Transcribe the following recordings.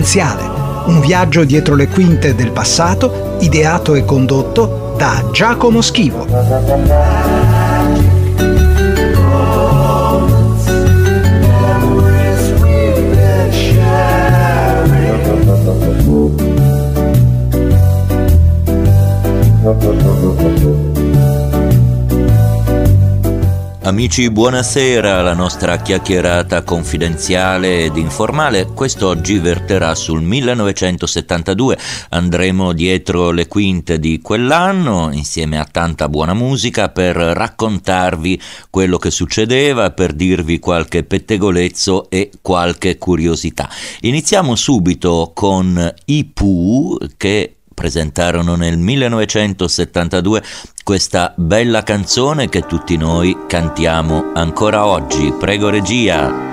Confidenziale, un viaggio dietro le quinte del passato, ideato e condotto da Giacomo Schivo. Amici, buonasera. La nostra chiacchierata confidenziale ed informale quest'oggi verterà sul 1972. Andremo dietro le quinte di quell'anno insieme a tanta buona musica per raccontarvi quello che succedeva, per dirvi qualche pettegolezzo e qualche curiosità. Iniziamo subito con i Pooh, che presentarono nel 1972 questa bella canzone che tutti noi cantiamo ancora oggi. Prego regia.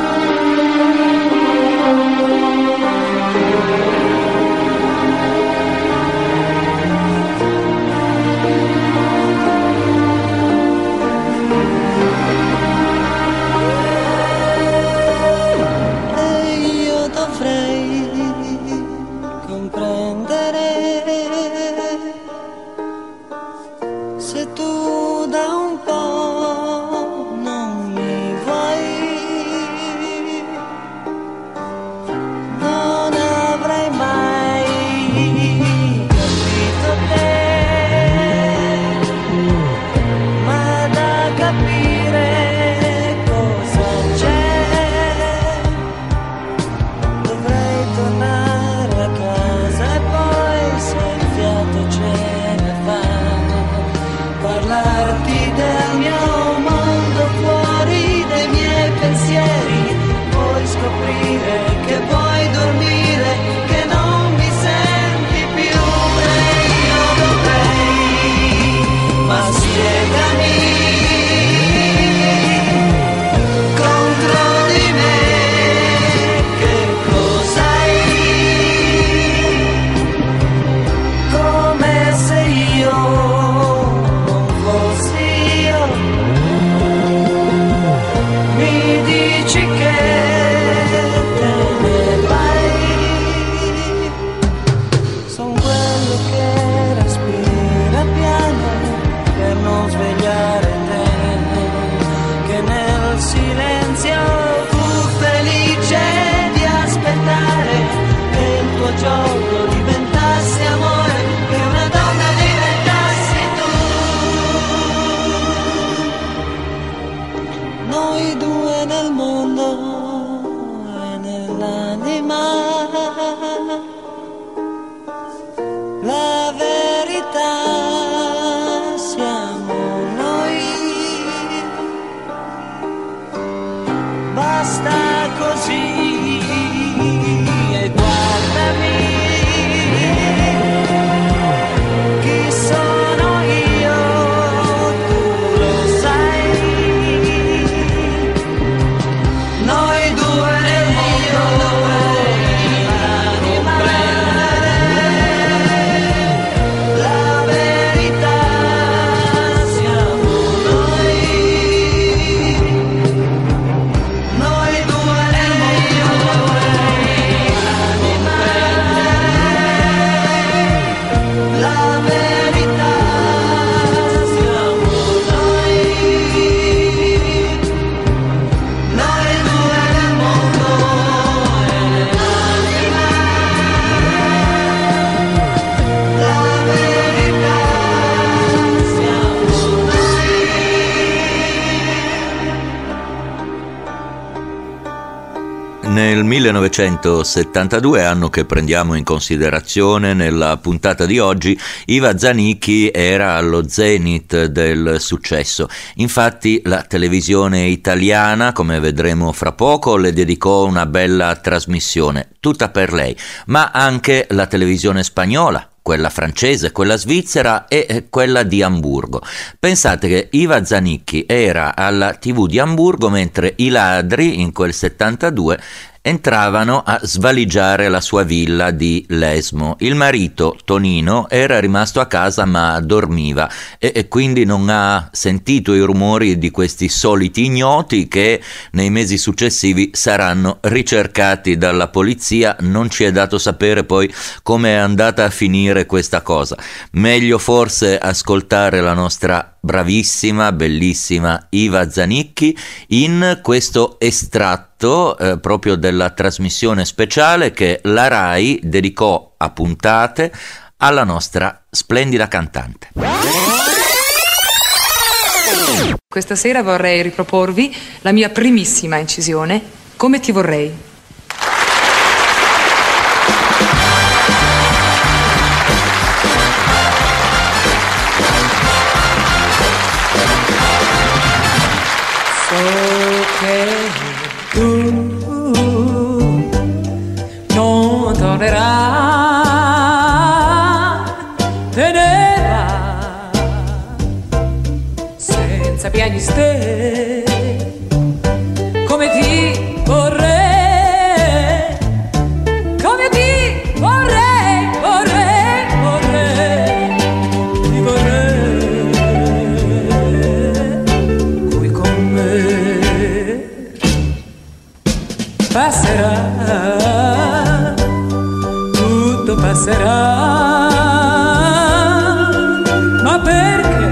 Nel 1972, anno che prendiamo in considerazione nella puntata di oggi, Iva Zanicchi era allo zenit del successo. Infatti la televisione italiana, come vedremo fra poco, le dedicò una bella trasmissione, tutta per lei, ma anche la televisione spagnola, quella francese, quella svizzera e quella di Amburgo. Pensate che Iva Zanicchi era alla TV di Amburgo mentre i ladri in quel 72 entravano a svaligiare la sua villa di Lesmo. Il marito, Tonino, era rimasto a casa ma dormiva e quindi non ha sentito i rumori di questi soliti ignoti che nei mesi successivi saranno ricercati dalla polizia. Non ci è dato sapere poi come è andata a finire questa cosa. Meglio forse ascoltare la nostra bravissima, bellissima Iva Zanicchi in questo estratto proprio della trasmissione speciale che la Rai dedicò a puntate alla nostra splendida cantante. Questa sera vorrei riproporvi la mia primissima incisione, Come ti vorrei. Non tornerai, te ne vai senza piani ste, come ti vorrei, come ti vorrei, vorrei, vorrei, ti vorrei qui con me. Passerà, tutto passerà, ma perché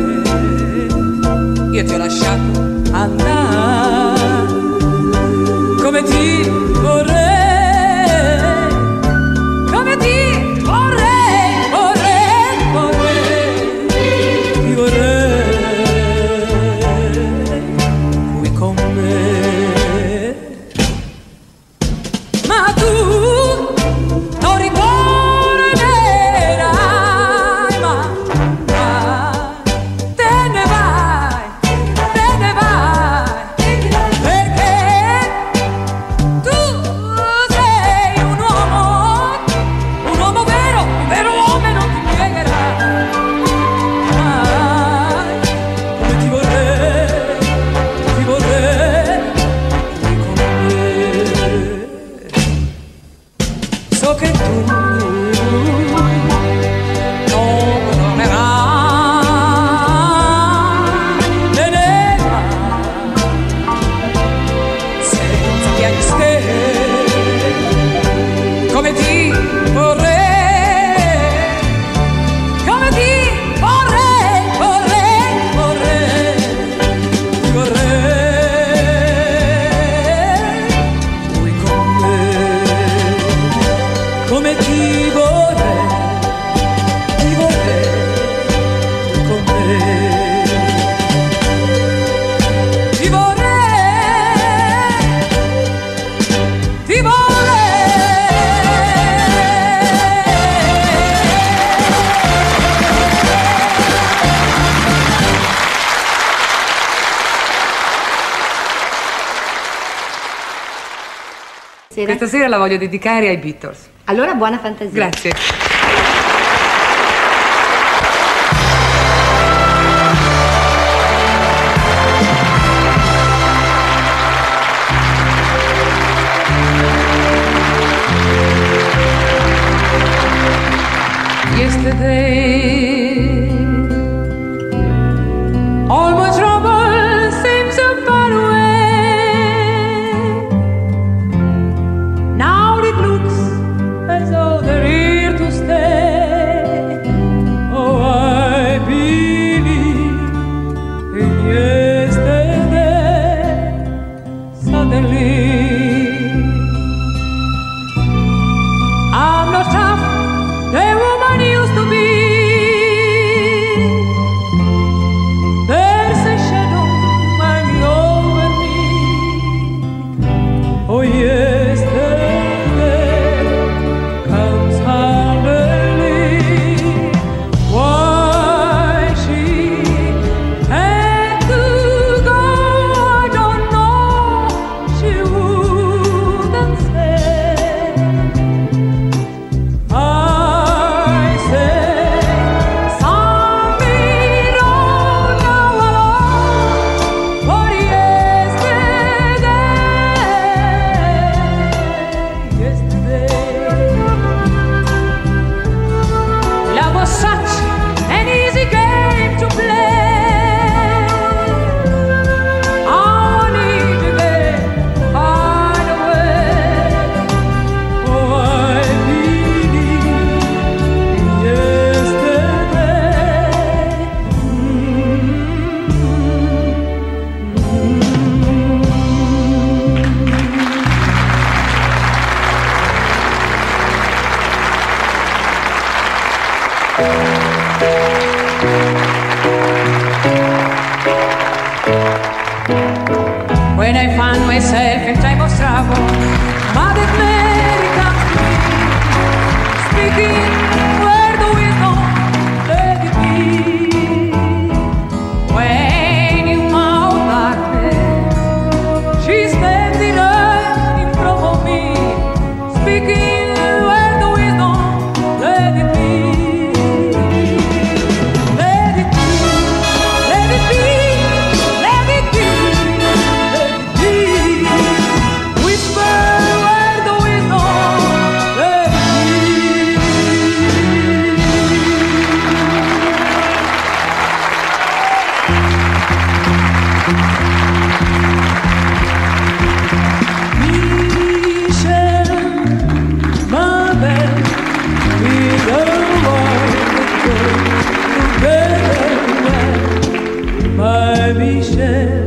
io ti ho lasciato andare, come ti vorrei, come ti vorrei, vorrei, vorrei, ti vorrei qui con me. Ma tu non ritornerai mai, te ne vai, perché tu sei un uomo vero, un vero uomo non ti piegherà mai, come ti vorrei qui con me. So che tu non tornerai, te ne vai senza piani ste, come ti vorrei, come ti vorrei, vorrei, vorrei, ti vorrei qui con me. Come ti vorrei con me, ti vorrei, ti vorrei. Questa sera la voglio dedicare ai Beatles. Allora buona fantasia. Grazie. Yesterday, all my trouble seems so far away. Now it looks as though they're here to stay. Oh, I believe in yesterday. Suddenly, I'm not tough, the woman used to be. When I find myself in time of trouble, Mother Mary comes to me, speaking word of wisdom, let it be. When you found darkness, she's standing right in front of me, speaking word of wisdom, let it be. Let it be, let it be, let it be. Michel,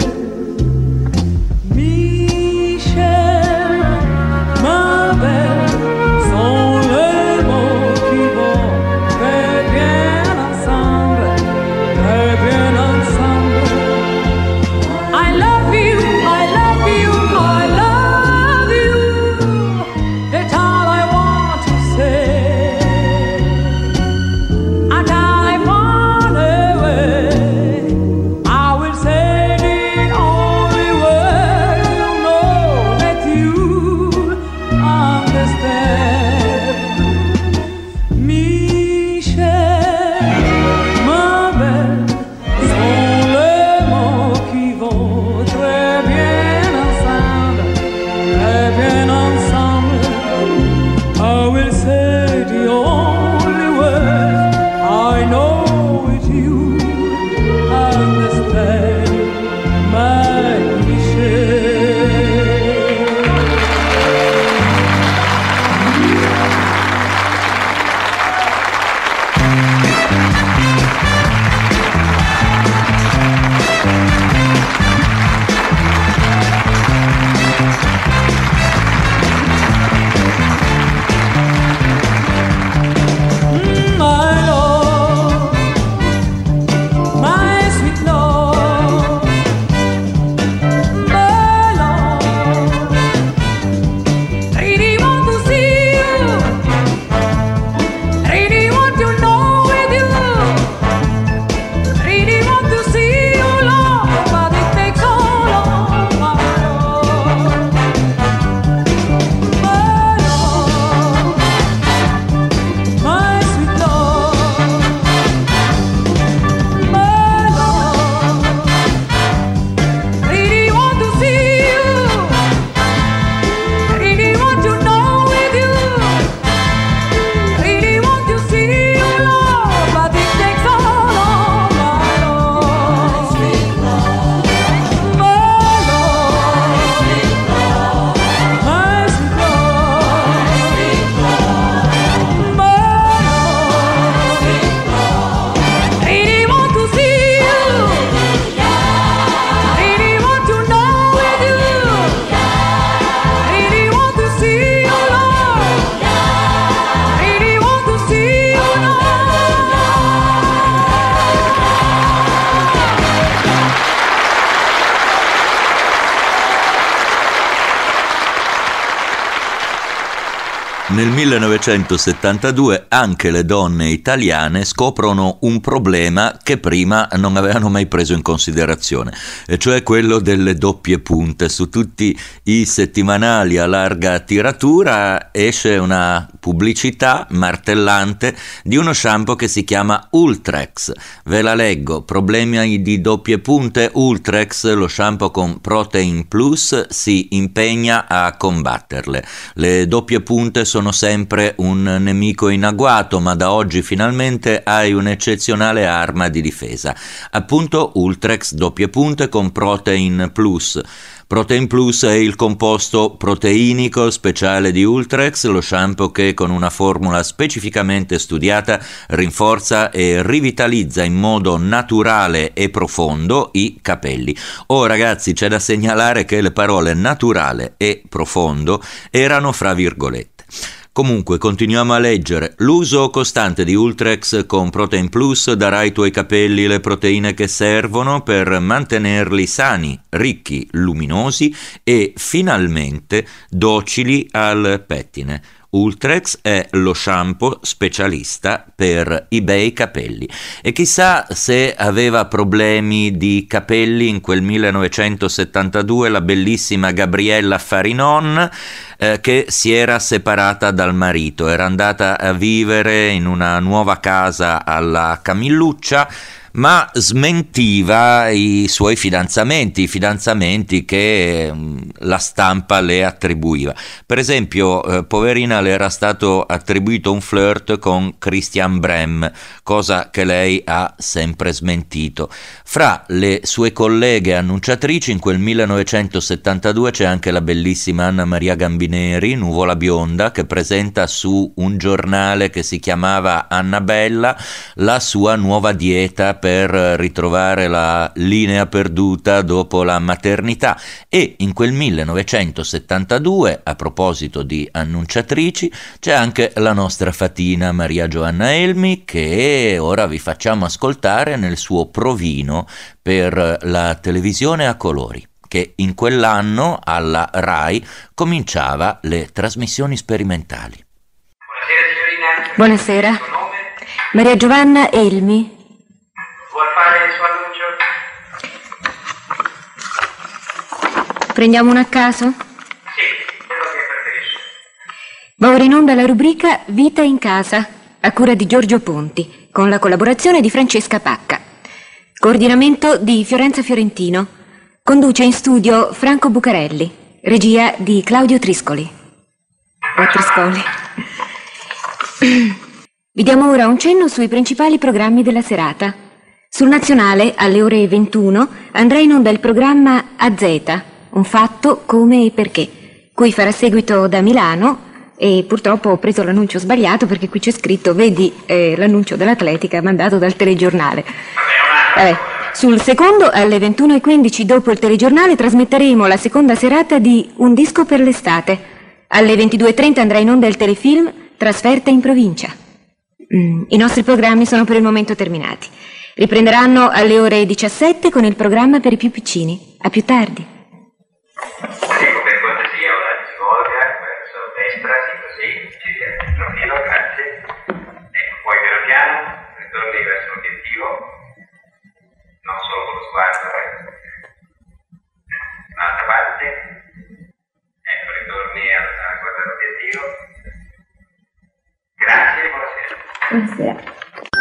Michel, ma belle, sont les mots qui vont très bien ensemble, très bien ensemble. I love you, I love you, I love you. That's all I want to say. And I want away. I will say the only word you know that you understand. Michel, ma belle, sont les mots qui vont très bien ensemble, très bien ensemble. I will say the only word I know with you understand, my Michel. My love, my sweet love, my love. Really want to see you, really want to know with you, really want to see you, love, but it takes so long, my love. My love, my sweet love, my love. Really want to see you, really want to know with you, really want to see you, love, but it takes so long, my love. Sweet love, my love, sweet love, my sweet love, sweet love, my love, sweet love. Really want to see you, really want to know with you, really want to see you, love, really want to see you, love. Nel 1972 anche le donne italiane scoprono un problema che prima non avevano mai preso in considerazione, e cioè quello delle doppie punte. Su tutti i settimanali a larga tiratura esce una pubblicità martellante di uno shampoo che si chiama Ultrex. Ve la leggo: problemi di doppie punte? Ultrex, lo shampoo con Protein Plus, si impegna a combatterle. Le doppie punte sono sempre un nemico in agguato, ma da oggi finalmente hai un'eccezionale arma di difesa. Appunto Ultrex doppie punte con Protein Plus. Protein Plus è il composto proteinico speciale di Ultrex, lo shampoo che con una formula specificamente studiata rinforza e rivitalizza in modo naturale e profondo i capelli. Oh ragazzi, c'è da segnalare che le parole naturale e profondo erano fra virgolette. Comunque, continuiamo a leggere. L'uso costante di Ultrex con Protein Plus darà ai tuoi capelli le proteine che servono per mantenerli sani, ricchi, luminosi e finalmente docili al pettine. Ultrex è lo shampoo specialista per i bei capelli e chissà se aveva problemi di capelli in quel 1972 la bellissima Gabriella Farinon, che si era separata dal marito, era andata a vivere in una nuova casa alla Camilluccia, ma smentiva i suoi fidanzamenti che la stampa le attribuiva. Per esempio, poverina, le era stato attribuito un flirt con Christian Brem, cosa che lei ha sempre smentito. Fra le sue colleghe annunciatrici in quel 1972 c'è anche la bellissima Anna Maria Gambineri, nuvola bionda, che presenta su un giornale che si chiamava Annabella la sua nuova dieta per ritrovare la linea perduta dopo la maternità. E in quel 1972, a proposito di annunciatrici, c'è anche la nostra fatina Maria Giovanna Elmi, che ora vi facciamo ascoltare nel suo provino per la televisione a colori, che in quell'anno alla RAI cominciava le trasmissioni sperimentali. Buonasera signorina. Buonasera. Suo nome? Maria Giovanna Elmi. Vuol fare il suo annuncio? Prendiamo uno a caso? Sì, quello che preferisce. Va ora in onda la rubrica Vita in casa, a cura di Giorgio Ponti, con la collaborazione di Francesca Pacca. Coordinamento di Fiorenza Fiorentino. Conduce in studio Franco Bucarelli. Regia di Claudio Triscoli. Vi diamo ora un cenno sui principali programmi della serata. Sul Nazionale, alle ore 21, andrà in onda il programma AZ, un fatto, come e perché, cui farà seguito da Milano, e purtroppo ho preso l'annuncio sbagliato perché qui c'è scritto, vedi l'annuncio dell'atletica mandato dal telegiornale. Sul secondo, alle 21:15, dopo il telegiornale, trasmetteremo la seconda serata di Un disco per l'estate. Alle 22:30 andrà in onda il telefilm Trasferta in provincia. I nostri programmi sono per il momento terminati. Riprenderanno alle ore 17 con il programma per i più piccini. A più tardi. Prego, per cortesia, ora si volga verso destra, sì, così, ci viene profilo, grazie. Ecco, poi piano piano ritorni verso l'obiettivo, non solo con lo sguardo, un'altra parte, ecco, ritorni a guardare l'obiettivo. Grazie e buonasera. Buonasera.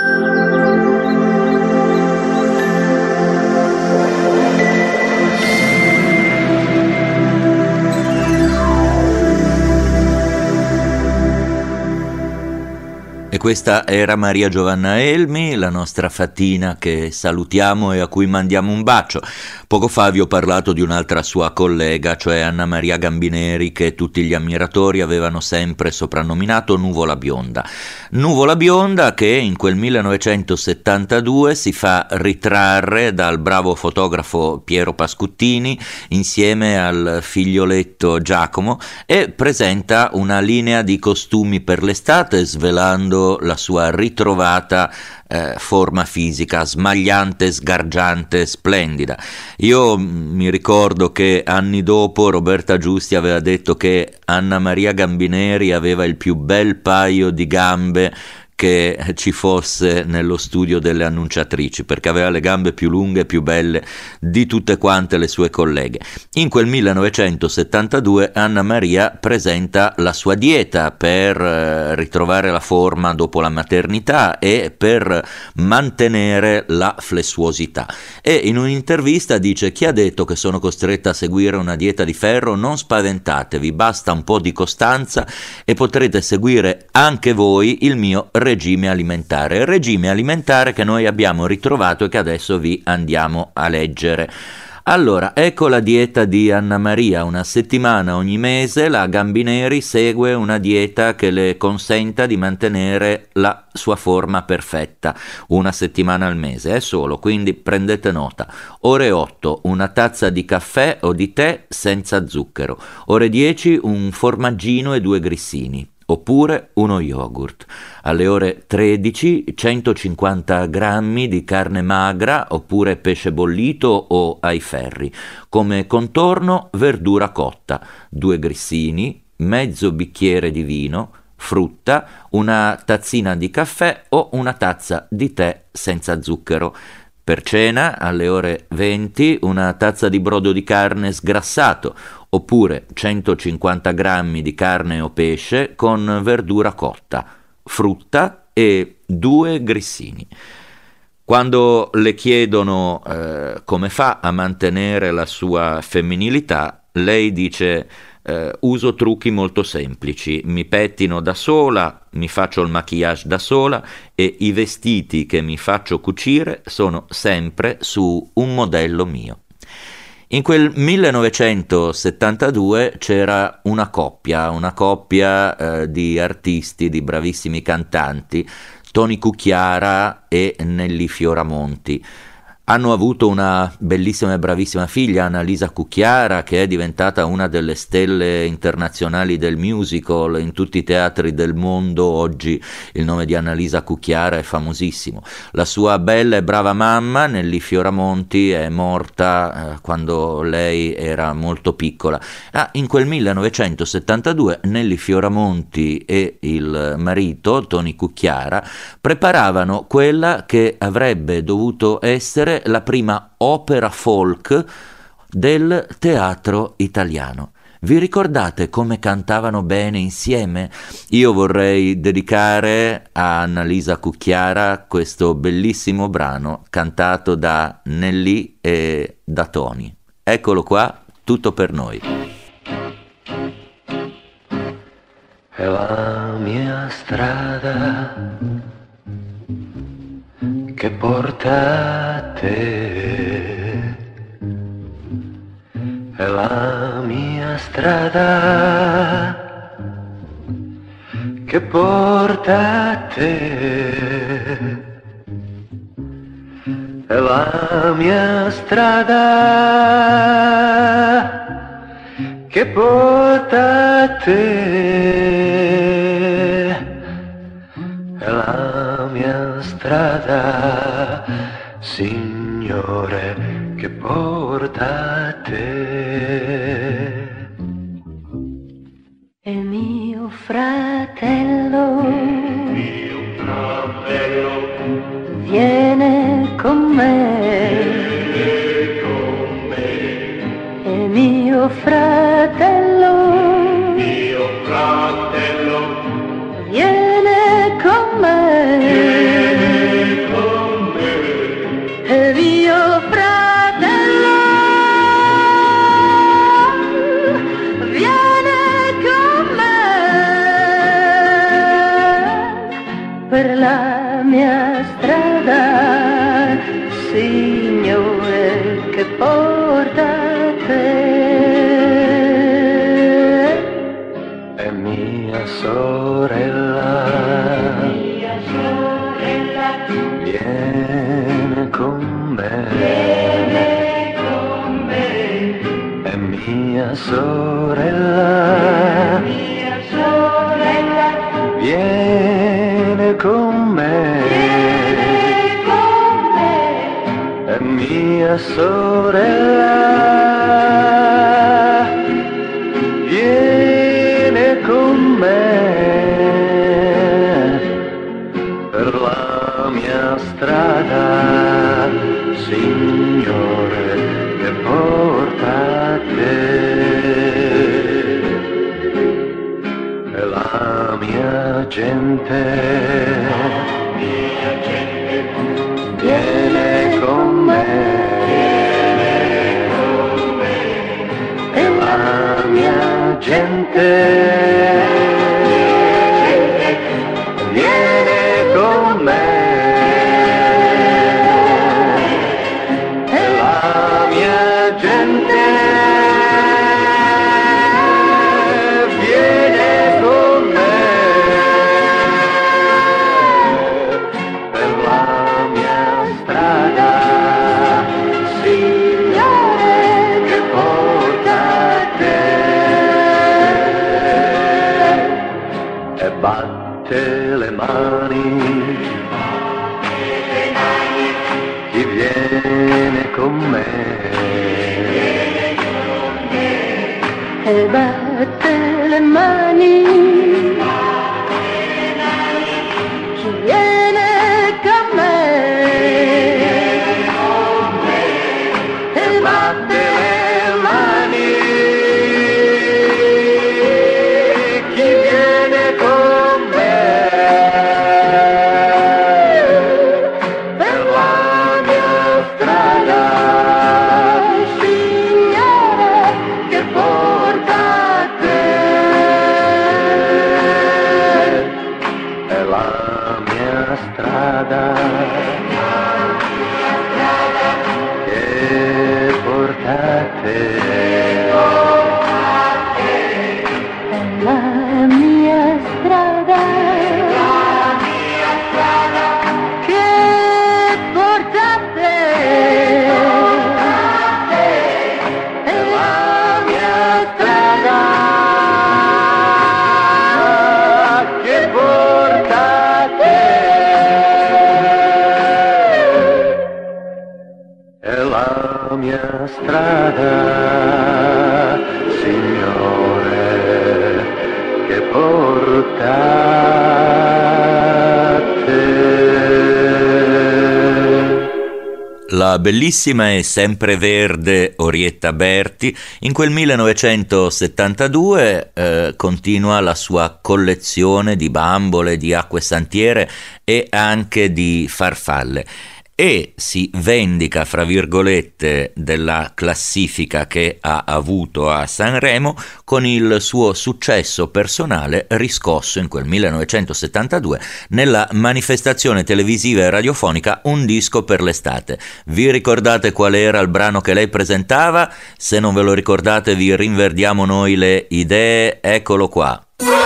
E questa era Maria Giovanna Elmi, la nostra fatina che salutiamo e a cui mandiamo un bacio. Poco fa vi ho parlato di un'altra sua collega, cioè Anna Maria Gambineri, che tutti gli ammiratori avevano sempre soprannominato Nuvola Bionda. Nuvola Bionda che in quel 1972 si fa ritrarre dal bravo fotografo Piero Pascuttini insieme al figlioletto Giacomo e presenta una linea di costumi per l'estate, svelando la sua ritrovata forma fisica smagliante, sgargiante, splendida. Io mi ricordo che anni dopo Roberta Giusti aveva detto che Anna Maria Gambineri aveva il più bel paio di gambe che ci fosse nello studio delle annunciatrici, perché aveva le gambe più lunghe e più belle di tutte quante le sue colleghe. In quel 1972 Anna Maria presenta la sua dieta per ritrovare la forma dopo la maternità e per mantenere la flessuosità. E in un'intervista dice: chi ha detto che sono costretta a seguire una dieta di ferro? Non spaventatevi, basta un po' di costanza e potrete seguire anche voi il mio regime alimentare che noi abbiamo ritrovato e che adesso vi andiamo a leggere. Allora, ecco la dieta di Anna Maria. Una settimana ogni mese la Gambineri segue una dieta che le consenta di mantenere la sua forma perfetta. Una settimana al mese, è solo, quindi prendete nota. Ore 8, una tazza di caffè o di tè senza zucchero. Ore 10, un formaggino e 2 grissini. oppure uno yogurt. Alle ore 13 150 grammi di carne magra oppure pesce bollito o ai ferri. Come contorno verdura cotta, 2 grissini, mezzo bicchiere di vino, frutta, una tazzina di caffè o una tazza di tè senza zucchero. Per cena, alle ore 20, una tazza di brodo di carne sgrassato, oppure 150 grammi di carne o pesce con verdura cotta, frutta e 2 grissini. Quando le chiedono come fa a mantenere la sua femminilità, lei dice: uso trucchi molto semplici, mi pettino da sola, mi faccio il maquillage da sola e i vestiti che mi faccio cucire sono sempre su un modello mio. In quel 1972 c'era una coppia di artisti, di bravissimi cantanti, Tony Cucchiara e Nelly Fioramonti. Hanno avuto una bellissima e bravissima figlia, Annalisa Cucchiara, che è diventata una delle stelle internazionali del musical in tutti i teatri del mondo. Oggi il nome di Annalisa Cucchiara è famosissimo. La sua bella e brava mamma, Nelly Fioramonti, è morta quando lei era molto piccola. In quel 1972 Nelly Fioramonti e il marito, Tony Cucchiara, preparavano quella che avrebbe dovuto essere la prima opera folk del teatro italiano. Vi ricordate come cantavano bene insieme? Io vorrei dedicare a Annalisa Cucchiara questo bellissimo brano cantato da Nelly e da Tony. Eccolo qua, tutto per noi. È la mia strada che porta a te, è la mia strada che porta a te, è la mia strada che porta a te, è la mia strada, Signore, che porta a te. E mio fratello, viene con me, e mio fratello, viene con me, e mio fratello viene con me per la mia strada, Signore, che porta a te. È mia sorella, viene con me, è mia sorella, viene con me, è mia sorella, viene con me per la mia strada, Signore, che porta a te, e la mia gente viene con me, e la mia gente viene con me, e la mia gente viene con me, per la mia strada, Signore, che porta a te. e batte le mani. Chi viene con me e batte le mani. Chi viene con me per la mia strada, Signore, che porta a te. È la mia strada che porta a te. È la mia strada che porta a te. È la mia strada che porta a te. È la mia strada, Signore, che porta a te. La bellissima e sempreverde Orietta Berti in quel 1972 continua la sua collezione di bambole, di acque santiere e anche di farfalle e si vendica, fra virgolette, della classifica che ha avuto a Sanremo con il suo successo personale riscosso in quel 1972 nella manifestazione televisiva e radiofonica Un disco per l'estate. Vi ricordate qual era il brano che lei presentava? Se non ve lo ricordate vi rinverdiamo noi le idee, eccolo qua.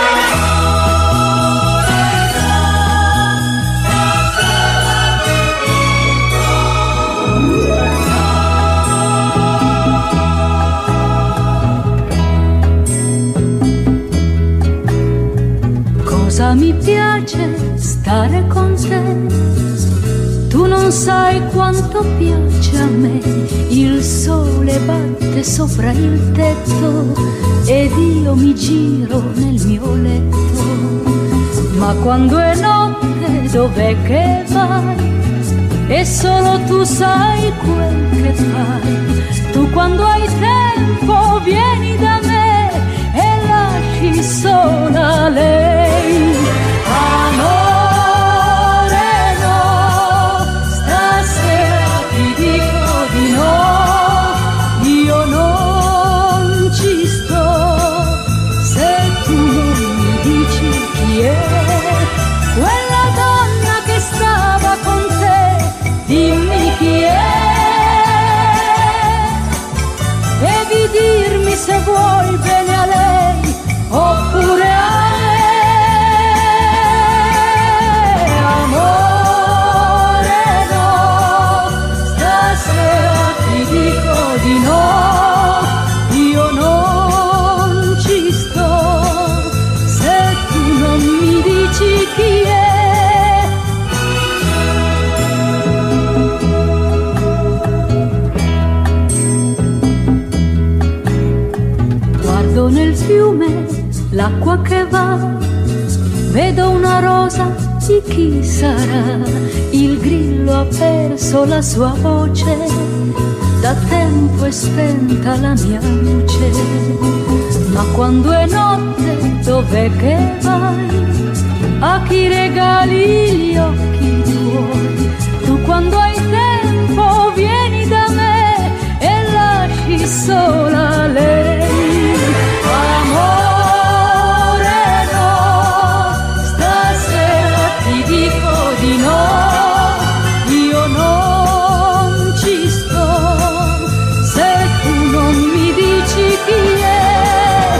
Cosa mi piace stare con te, tu non sai quanto piace a me. Il sole batte sopra il tetto ed io mi giro nel mio letto. Ma quando è notte dov'è che vai? E solo tu sai quel che fai. Tu quando hai tempo vieni da me e lasci sola lei. Amore no, stasera ti dico di no. Io non ci sto se tu non mi dici chi è quella donna che stava con te. Dimmi chi è. Devi dirmi se vuoi bene a lei oppure a me. Amore no, stasera ti dico di no. Io non ci sto se tu non mi dici chi è. Nel fiume l'acqua che va, vedo una rosa di chi sarà. Il grillo ha perso la sua voce, da tempo è spenta la mia luce. Ma quando è notte dov'è che vai? A chi regali gli occhi tuoi? Tu quando hai tempo vieni da me e lasci sola lei. Amore no, stasera ti dico di no. Io non ci sto se tu non mi dici chi è.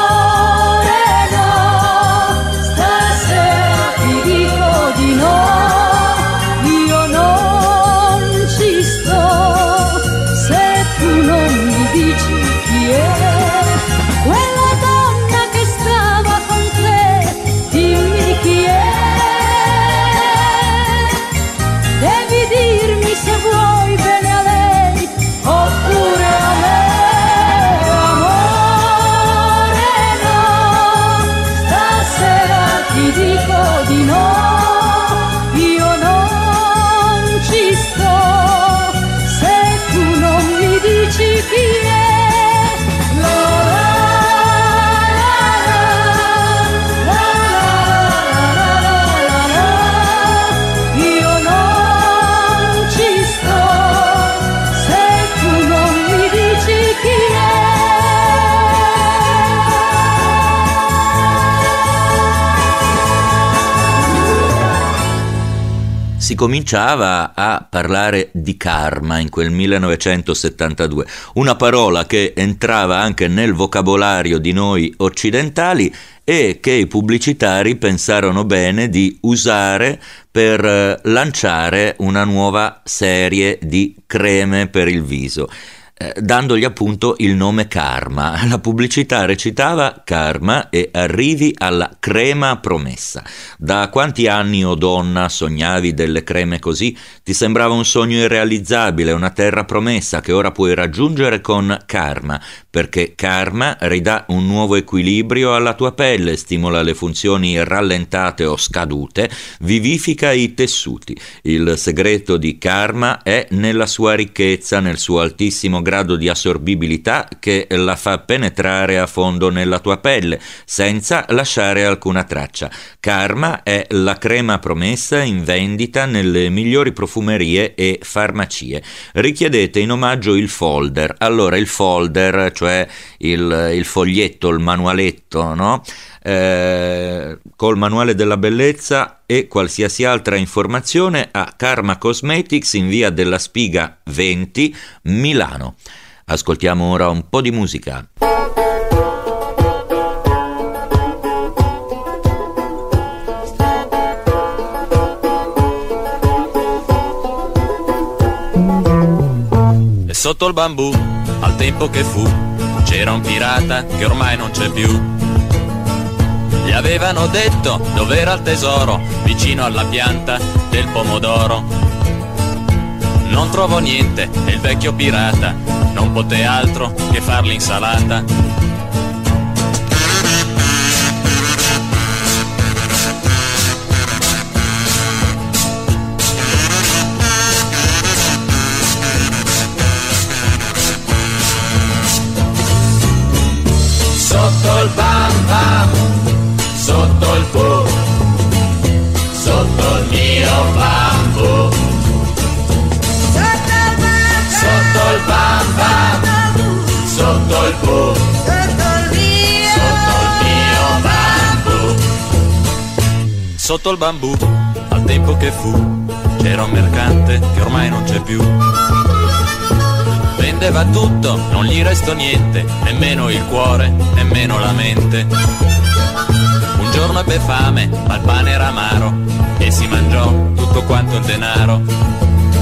Amore no, stasera ti dico di no. si cominciava a parlare di karma in quel 1972, una parola che entrava anche nel vocabolario di noi occidentali e che i pubblicitari pensarono bene di usare per lanciare una nuova serie di creme per il viso, dandogli appunto il nome Karma. La pubblicità recitava: Karma e arrivi alla crema promessa. Da quanti anni, o donna, sognavi delle creme così? Ti sembrava un sogno irrealizzabile, una terra promessa che ora puoi raggiungere con Karma, perché Karma ridà un nuovo equilibrio alla tua pelle, stimola le funzioni rallentate o scadute, vivifica i tessuti. Il segreto di Karma è nella sua ricchezza, nel suo altissimo grado di assorbibilità che la fa penetrare a fondo nella tua pelle senza lasciare alcuna traccia. Karma è la crema promessa in vendita nelle migliori profumerie e farmacie. Richiedete in omaggio il folder. Allora, il folder, cioè il foglietto, il manualetto, no? Col manuale della bellezza e qualsiasi altra informazione a Karma Cosmetics in via della Spiga 20, Milano. Ascoltiamo ora un po' di musica. E sotto il bambù, al tempo che fu, c'era un pirata che ormai non c'è più. Gli avevano detto dov'era il tesoro, vicino alla pianta del pomodoro. Non trovò niente e il vecchio pirata non poté altro che far l'insalata. Sotto il bam bam, sotto il pu, sotto il mio bambù. Sotto il bam bam, sotto il pu, sotto il mio bambù. Sotto il bambù, al tempo che fu, c'era un mercante che ormai non c'è più. Vendeva tutto, non gli restò niente, nemmeno il cuore, nemmeno la mente. Un giorno ebbe fame, ma il pane era amaro, e si mangiò tutto quanto il denaro.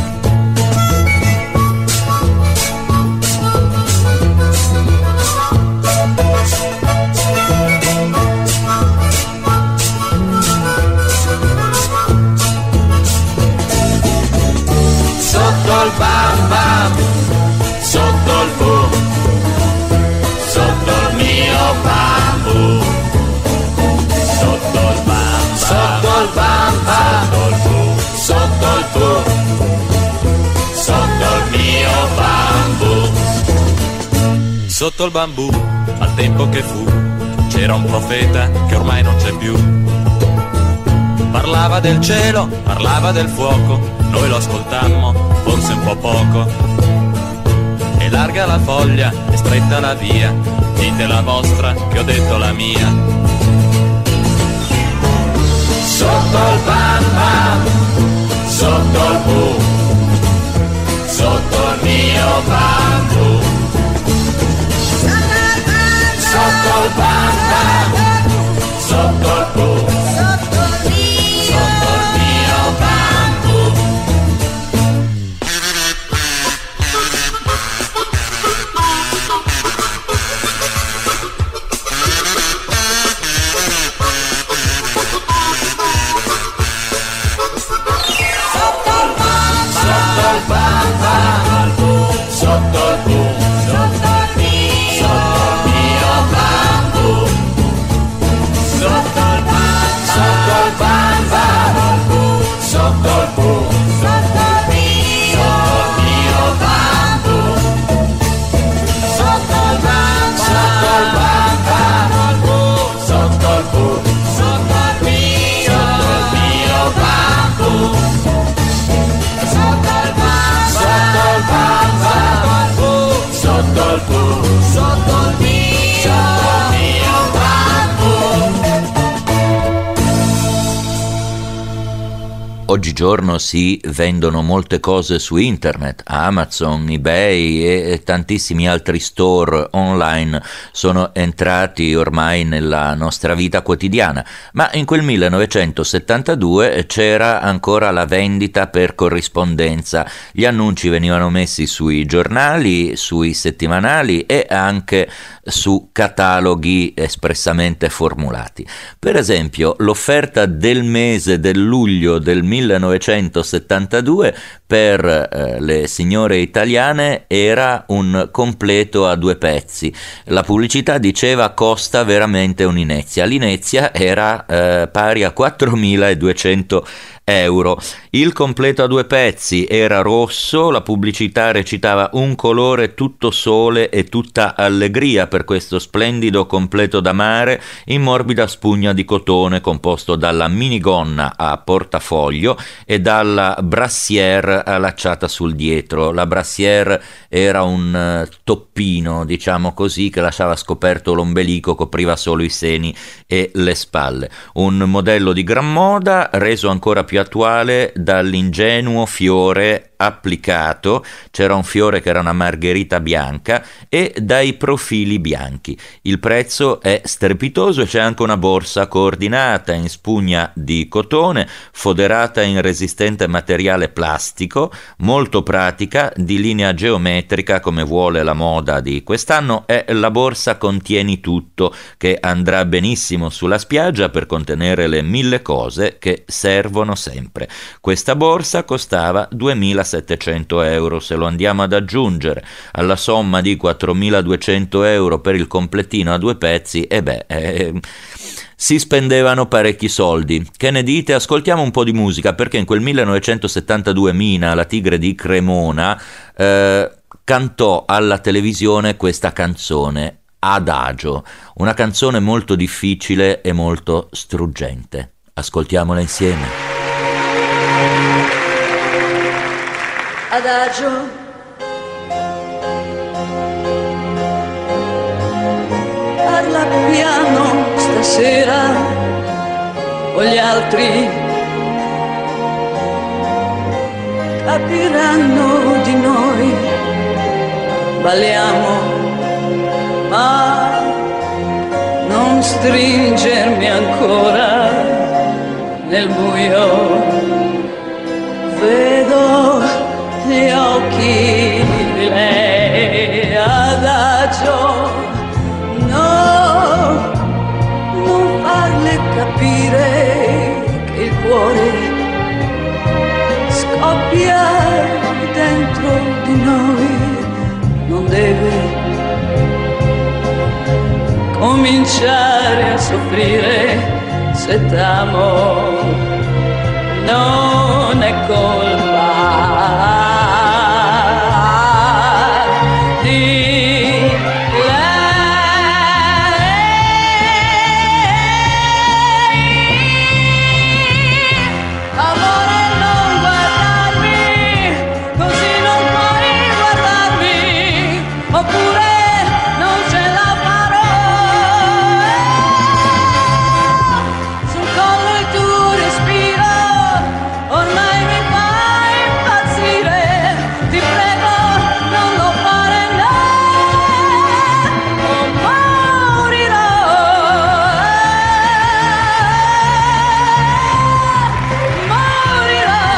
Sotto il bam bam, sotto il pu, sotto il mio bambù. Sotto il bam bam, sotto il bam bam, sotto il pu, sotto il pu, sotto il mio bambù. Sotto il bambù, al tempo che fu, c'era un profeta che ormai non c'è più. Parlava del cielo, parlava del fuoco, noi lo ascoltammo, forse un po' poco. È larga la foglia, è stretta la via, dite la vostra che ho detto la mia. Sotto il bam bam, sotto il pu, sotto il mio bambù. Sotto il bam bam, sotto il pu, sotto il mio bambù. Sotto il pu, sotto il mio bambù. Oggigiorno si vendono molte cose su internet, Amazon, eBay e tantissimi altri store online sono entrati ormai nella nostra vita quotidiana, ma in quel 1972 c'era ancora la vendita per corrispondenza, gli annunci venivano messi sui giornali, sui settimanali e anche su cataloghi espressamente formulati. Per esempio, l'offerta del mese del luglio del 1972 per le signore italiane era un completo a 2 pezzi. La pubblicità diceva costa veramente un'inezia. L'inezia era pari a 4.200 euro. Il completo a 2 pezzi era rosso, la pubblicità recitava un colore tutto sole e tutta allegria per questo splendido completo da mare in morbida spugna di cotone composto dalla minigonna a portafoglio e dalla brassiere allacciata sul dietro. La brassiere era un toppino, diciamo così, che lasciava scoperto l'ombelico, copriva solo i seni e le spalle. Un modello di gran moda reso ancora più attuale dall'ingenuo fiore applicato, c'era un fiore che era una margherita bianca, e dai profili bianchi. Il prezzo è strepitoso e c'è anche una borsa coordinata in spugna di cotone, foderata in resistente materiale plastico, molto pratica, di linea geometrica come vuole la moda di quest'anno, e la borsa contieni tutto, che andrà benissimo sulla spiaggia per contenere le 1000 cose che servono sempre. Questa borsa costava 2.700 euro. Se lo andiamo ad aggiungere alla somma di 4.200 euro per il completino a 2 pezzi, si spendevano parecchi soldi. Che ne dite? Ascoltiamo un po' di musica, perché in quel 1972 Mina, la tigre di Cremona, cantò alla televisione questa canzone, Adagio, una canzone molto difficile e molto struggente. Ascoltiamola insieme. Adagio, parla piano stasera, o gli altri capiranno di noi. Balliamo, ma non stringermi ancora nel buio. Vedo gli occhi di lei, adagio, no, non farle capire che il cuore scoppia dentro di noi, non deve cominciare a soffrire se t'amo, non è colpa di lei. Amore, non guardarmi, così non puoi guardarmi, oppure non ce la farò. Sul collo il tuo respiro ormai mi fai impazzire, ti prego non lo fare, no, o morirò. Morirò.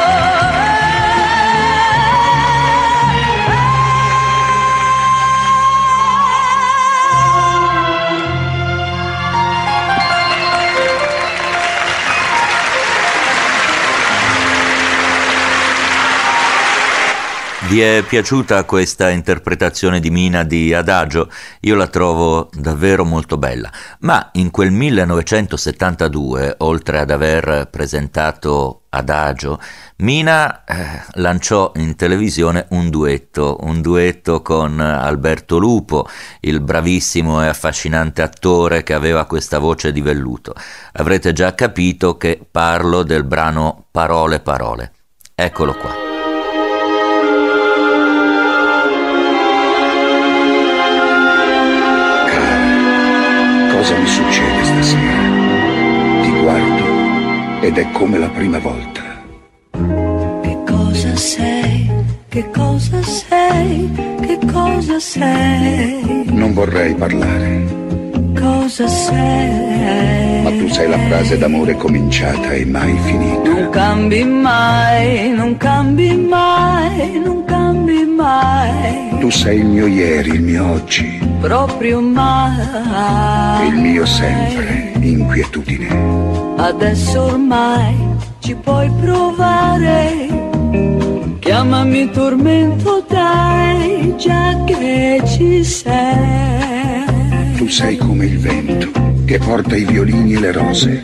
Vi è piaciuta questa interpretazione di Mina di Adagio? Io la trovo davvero molto bella, ma in quel 1972, oltre ad aver presentato Adagio, Mina lanciò in televisione un duetto con Alberto Lupo, il bravissimo e affascinante attore che aveva questa voce di velluto. Avrete già capito che parlo del brano Parole Parole. Eccolo qua. Cosa mi succede stasera? Ti guardo ed è come la prima volta. Che cosa sei? Che cosa sei? Non vorrei parlare. Cosa sei? Ma tu sei la frase d'amore cominciata e mai finita. Non cambi mai, non cambi mai, non cambi mai. Tu sei il mio ieri, il mio oggi. Proprio mai. Il mio sempre, inquietudine. Adesso ormai ci puoi provare. Chiamami tormento, dai, già che ci sei. Tu sei come il vento che porta i violini e le rose.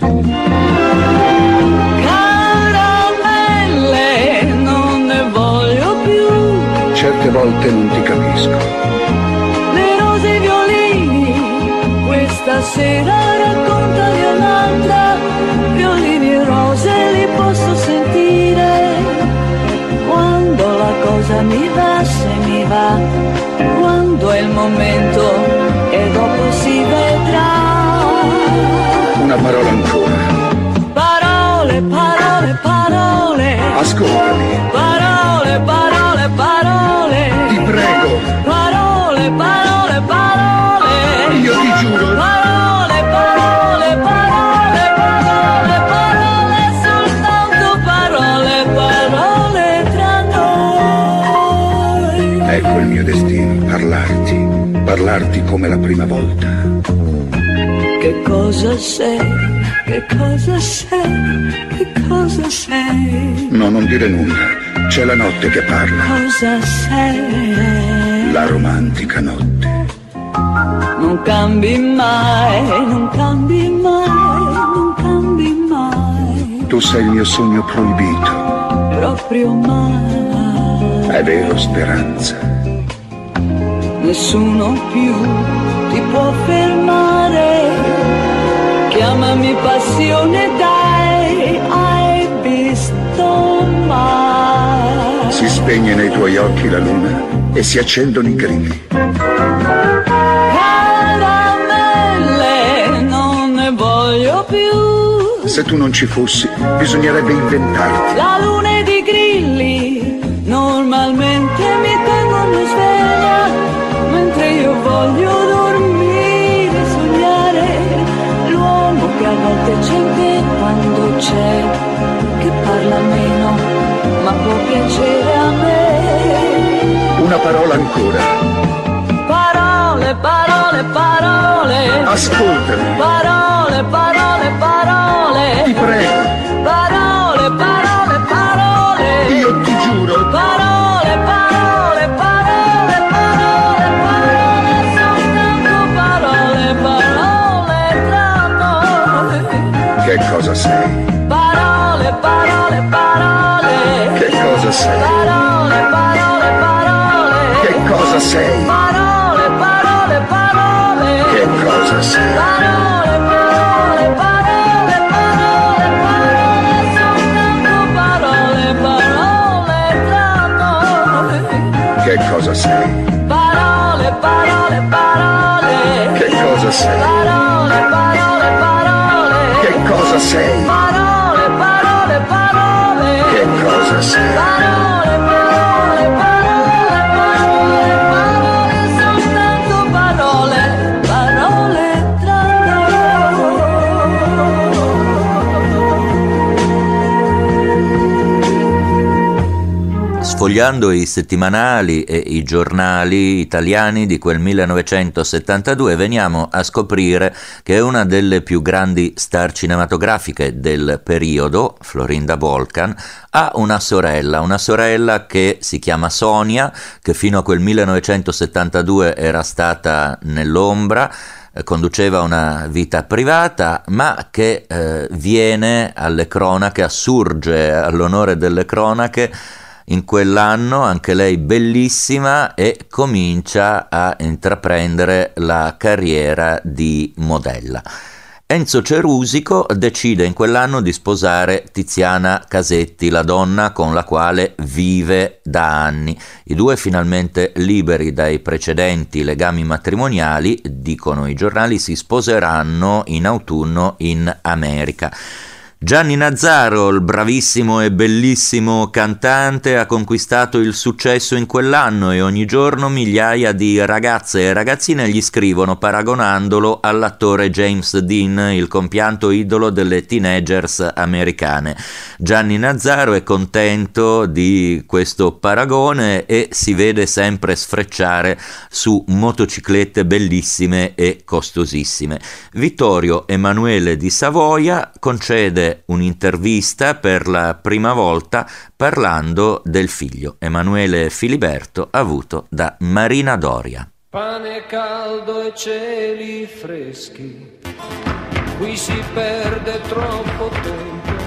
Caramelle, non ne voglio più. Certe volte non ti capisco. Le rose e i violini, questa sera raccontali un'altra. Violini e rose li posso sentire. Quando la cosa mi va, se mi va. Quando è il momento. E dopo si vedrà. Una parola ancora. Parole, parole, parole. Ascoltami. Parole, parole, parole. Ti prego. Parole, parole, parole. Io ti giuro. Parole, parole, parole, parole, parole, soltanto parole, parole tra noi. Ecco il mio destino, parlarti come la prima volta. Che cosa sei? Che cosa sei? Che cosa sei? No, non dire nulla. C'è la notte che parla. Cosa sei? La romantica notte. Non cambi mai, non cambi mai, non cambi mai. Tu sei il mio sogno proibito. Proprio mai. È vero, speranza. Nessuno più ti può fermare. Chiamami passione, dai, hai visto mai. Si spegne nei tuoi occhi la luna e si accendono i grilli. Caramelle, non ne voglio più. Se tu non ci fossi, bisognerebbe inventarti. La luna ed i grilli normalmente mi tengono sveglia, mentre io voglio dormire, sognare. L'uomo che a volte c'è quando c'è, che parla meno, ma può piacere a me. Una parola ancora. Parole, parole, parole. Ascoltami. Parole, parole, parole. Ti prego. Parole, parole, parole. Io ti giuro. Parole, parole, parole, parole, parole, soltanto parole, parole tra noi. Che cosa sei? Parole, parole, parole. Che cosa sei? Parole, parole, parole. Che cosa sei? Parole, parole, parole. Che cosa sei? Parole, parole, parole, parole, parole, soltanto parole, parole tra noi. Che cosa sei? Parole, parole, parole. Che cosa sei? Parole, parole, parole. Che cosa sei? Parole, parole, parole. Che cosa sei? Parole, parole, parole, parole, parole, soltanto parole, parole tra noi. Sfogliando i settimanali e i giornali italiani di quel 1972 veniamo a scoprire che una delle più grandi star cinematografiche del periodo, Florinda Volkan, ha una sorella che si chiama Sonia, che fino a quel 1972 era stata nell'ombra, conduceva una vita privata, ma che viene alle cronache, assurge all'onore delle cronache in quell'anno, anche lei bellissima, e comincia a intraprendere la carriera di modella. Enzo Cerusico decide in quell'anno di sposare Tiziana Casetti, la donna con la quale vive da anni. I due, finalmente liberi dai precedenti legami matrimoniali, dicono i giornali, si sposeranno in autunno in America. Gianni Nazzaro, il bravissimo e bellissimo cantante, ha conquistato il successo in quell'anno e ogni giorno migliaia di ragazze e ragazzine gli scrivono paragonandolo all'attore James Dean, il compianto idolo delle teenagers americane. Gianni Nazzaro è contento di questo paragone e si vede sempre sfrecciare su motociclette bellissime e costosissime. Vittorio Emanuele di Savoia concede un'intervista per la prima volta parlando del figlio Emanuele Filiberto avuto da Marina Doria. Pane caldo e cieli freschi, qui si perde troppo tempo,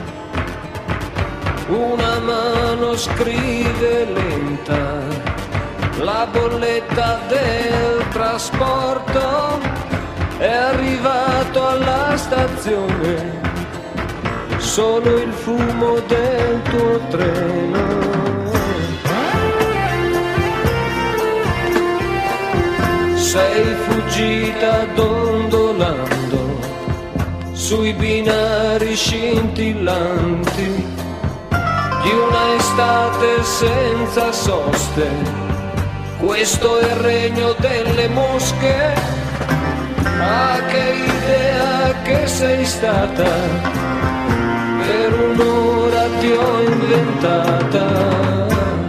una mano scrive lenta, la bolletta del trasporto è arrivato alla stazione, solo il fumo del tuo treno. Sei fuggita dondolando sui binari scintillanti di una estate senza soste. Questo è il regno delle mosche. Ah, che idea che sei stata, per un'ora ti ho inventata.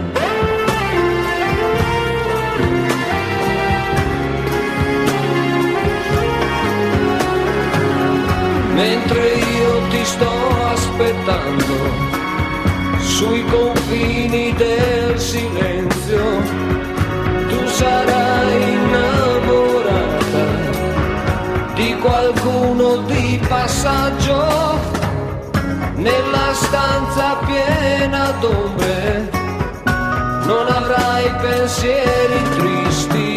Mentre io ti sto aspettando sui confini del silenzio, tu sarai innamorata di qualcuno di passaggio nella stanza piena d'ombre, non avrai pensieri tristi.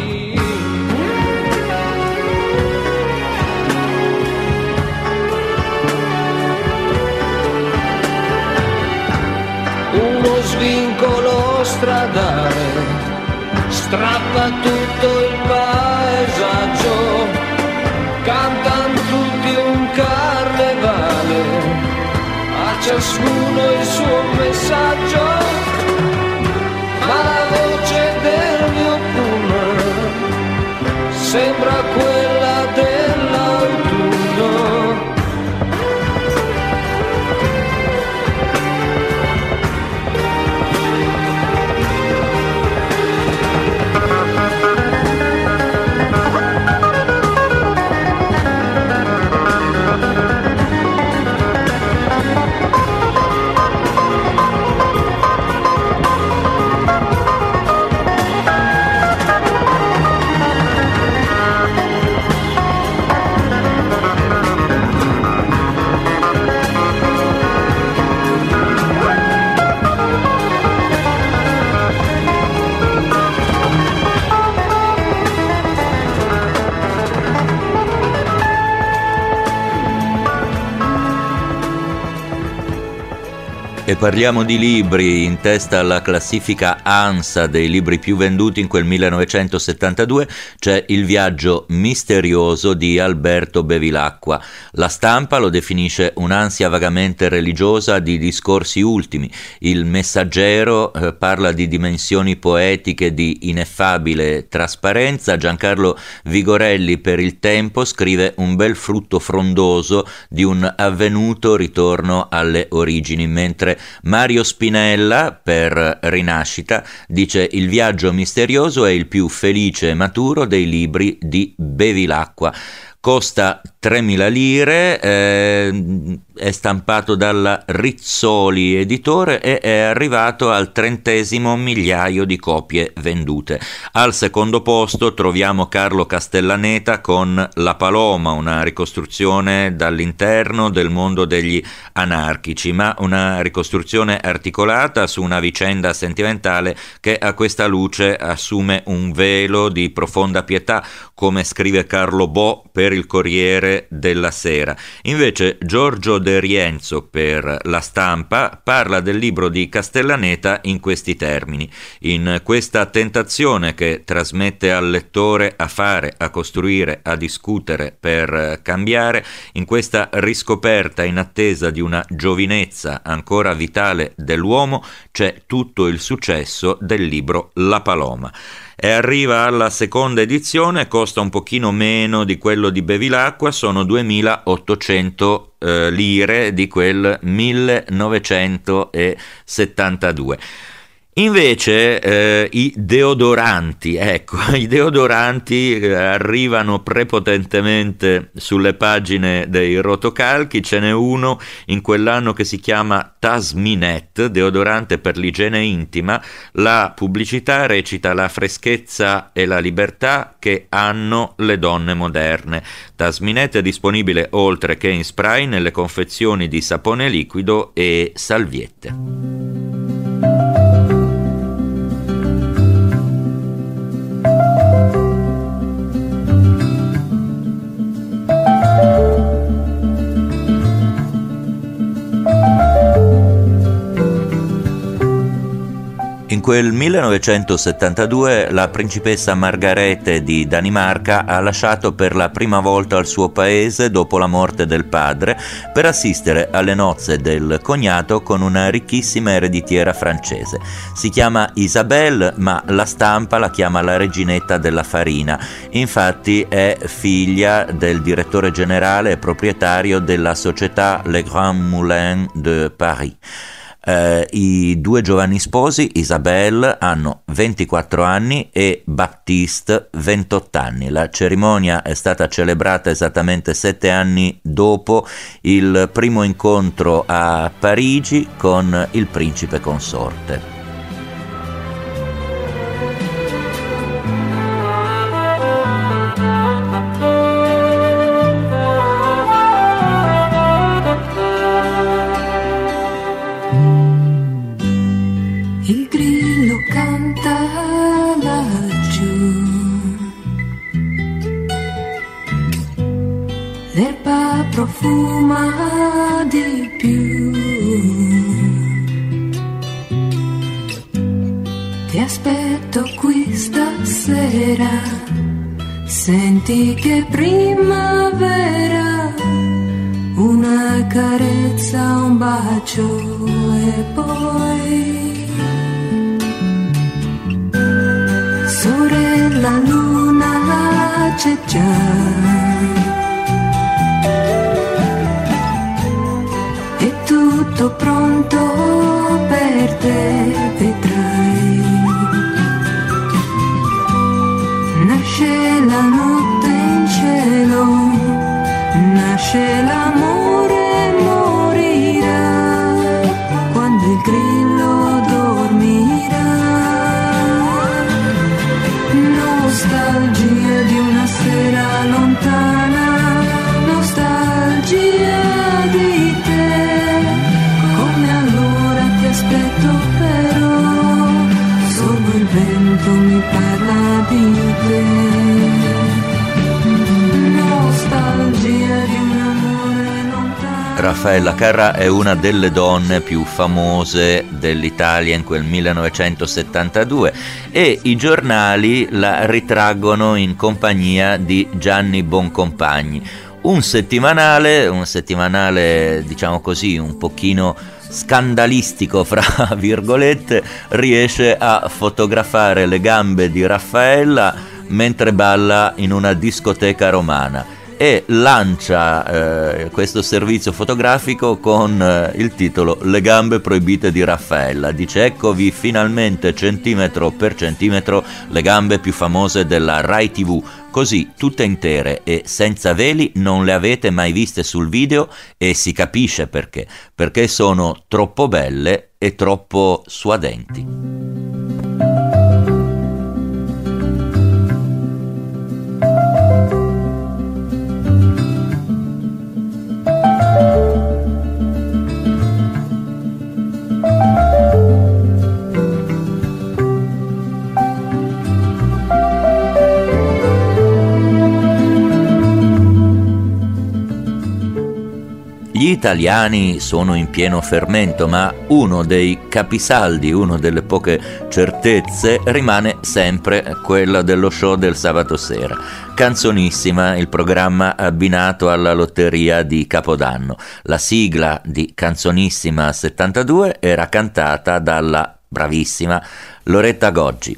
Uno svincolo stradale strappa tutto il paesaggio, cantano tutti un carnevale, a ciascuno il suo messaggio, ma la voce del mio pullman sembra quella dell'autunno. E parliamo di libri. In testa alla classifica ANSA dei libri più venduti in quel 1972 c'è Il viaggio misterioso di Alberto Bevilacqua. La stampa lo definisce un'ansia vagamente religiosa di discorsi ultimi. Il Messaggero parla di dimensioni poetiche di ineffabile trasparenza. Giancarlo Vigorelli per Il Tempo scrive un bel frutto frondoso di un avvenuto ritorno alle origini, mentre Mario Spinella per Rinascita dice il viaggio misterioso è il più felice e maturo dei libri di Bevilacqua. Costa 3.000 lire, è stampato dalla Rizzoli Editore e è arrivato al 30° migliaio di copie vendute. Al secondo posto troviamo Carlo Castellaneta con La Paloma, una ricostruzione dall'interno del mondo degli anarchici, ma una ricostruzione articolata su una vicenda sentimentale che a questa luce assume un velo di profonda pietà, come scrive Carlo Bo per il Corriere della Sera. Invece Giorgio De Rienzo per La Stampa parla del libro di Castellaneta in questi termini: in questa tentazione che trasmette al lettore a fare, a costruire, a discutere per cambiare, in questa riscoperta in attesa di una giovinezza ancora vitale dell'uomo, c'è tutto il successo del libro La Paloma. E arriva alla seconda edizione, costa un pochino meno di quello di Bevilacqua, sono 2.800 lire di quel 1972. Invece i deodoranti, i deodoranti arrivano prepotentemente sulle pagine dei rotocalchi. Ce n'è uno in quell'anno che si chiama Tasminet, deodorante per l'igiene intima. La pubblicità recita: la freschezza e la libertà che hanno le donne moderne. Tasminet è disponibile oltre che in spray nelle confezioni di sapone liquido e salviette. In quel 1972 la principessa Margarete di Danimarca ha lasciato per la prima volta il suo paese dopo la morte del padre per assistere alle nozze del cognato con una ricchissima ereditiera francese. Si chiama Isabelle, ma La Stampa la chiama la reginetta della farina. Infatti è figlia del direttore generale e proprietario della società Les Grands Moulins de Paris. I due giovani sposi, Isabelle, hanno 24 anni e Baptiste 28 anni. La cerimonia è stata celebrata esattamente 7 anni dopo il primo incontro a Parigi con il principe consorte. Il grillo canta laggiù, l'erba profuma di più, ti aspetto qui stasera, senti che primavera, una carezza, un bacio e poi sorella luna c'è già, è tutto pronto per te, vedrai. Nasce la notte in cielo, nasce l'amore, morirà quando il grillo dormirà. Nostalgia di una sera lontana, nostalgia di te, come allora ti aspetto però, solo il vento mi parla di te. Nostalgia di un amore lontano. Raffaella Carrà è una delle donne più famose dell'Italia in quel 1972 e i giornali la ritraggono in compagnia di Gianni Boncompagni, un settimanale diciamo così un pochino scandalistico fra virgolette, riesce a fotografare le gambe di Raffaella mentre balla in una discoteca romana e lancia questo servizio fotografico con il titolo Le gambe proibite di Raffaella. Dice: eccovi finalmente centimetro per centimetro le gambe più famose della Rai TV, così tutte intere e senza veli non le avete mai viste sul video e si capisce perché sono troppo belle e troppo suadenti. Gli Gli italiani sono in pieno fermento, ma uno dei capisaldi, una delle poche certezze rimane sempre quella dello show del sabato sera. Canzonissima, il programma abbinato alla lotteria di Capodanno. La sigla di Canzonissima 72 era cantata dalla bravissima Loretta Goggi.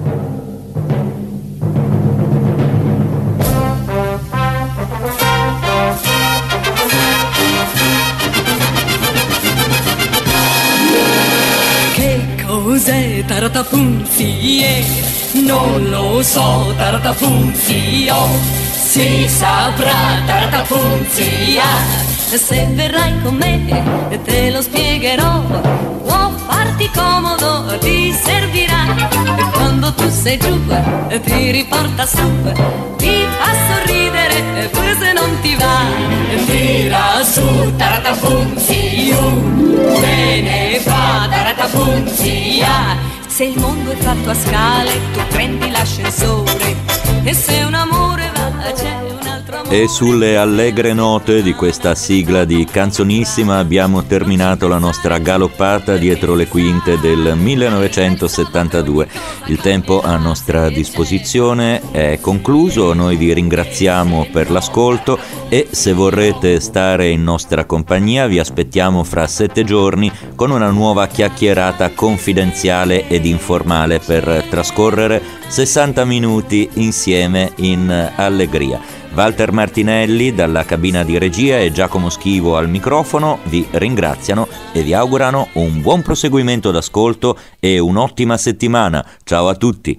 Cos'è Tartafunzi? Non lo so, Tartafunzi, si saprà, Tartafunzi. Se verrai con me te lo spiegherò, può farti comodo, ti servirà. E quando tu sei giù ti riporta su, ti fa sorridere pure se non ti va. Tira su, Tartafunzi, te ne fa, Tartafunzi. Se il mondo è fatto a scale, tu prendi l'ascensore, e se un amore va, c'è un altro amore. E sulle allegre note di questa sigla di Canzonissima abbiamo terminato la nostra galoppata dietro le quinte del 1972. Il tempo a nostra disposizione è concluso, noi vi ringraziamo per l'ascolto e se vorrete stare in nostra compagnia vi aspettiamo fra 7 giorni con una nuova chiacchierata confidenziale ed informale per trascorrere 60 minuti insieme in allegria. Walter Martinelli dalla cabina di regia e Giacomo Schivo al microfono vi ringraziano e vi augurano un buon proseguimento d'ascolto e un'ottima settimana. Ciao a tutti!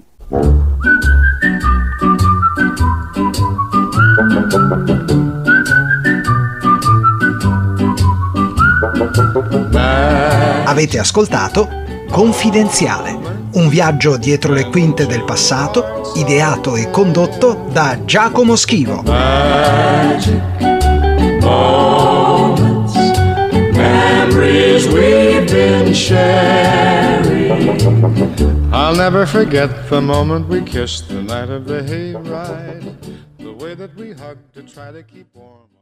Avete ascoltato Confidenziale, un viaggio dietro le quinte del passato, ideato e condotto da Giacomo Schivo. Magic moments, memories we've been sharing. I'll never forget the moment we kissed the night of the hayride, the way that we hugged to try to keep warm.